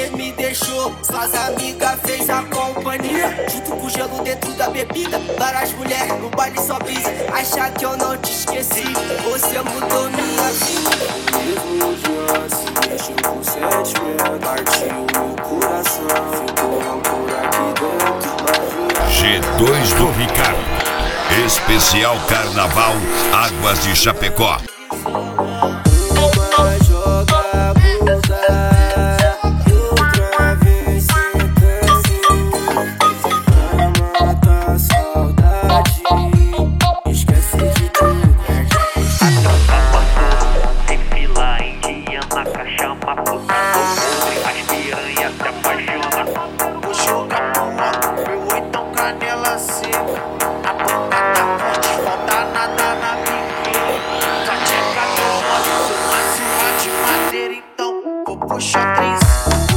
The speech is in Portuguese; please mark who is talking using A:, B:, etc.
A: você me deixou. Suas amigas fez a companhia, junto com o gelo dentro da bebida. Várias mulheres no baile só brisa, acha que eu não te esqueci. Você mudou minha vida. Mesmo dia se mexeu com sentimento, partiu meu coração, ficou rancor aqui dentro.
B: G2 do Ricardo. Especial Carnaval Águas de Chapecó.
C: Puxa 3